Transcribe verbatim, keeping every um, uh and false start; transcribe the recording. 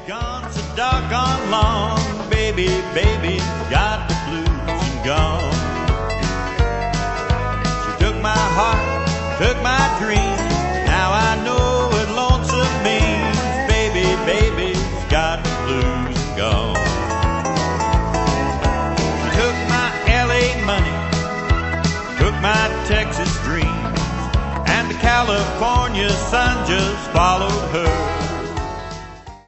gone so doggone long. Baby, baby, got the blues and gone. She took my heart, took my dreams. Now I know what lonesome means. Baby, baby's got the blues and gone. She took my L A money, took my Texas dreams, and the California sun just followed her.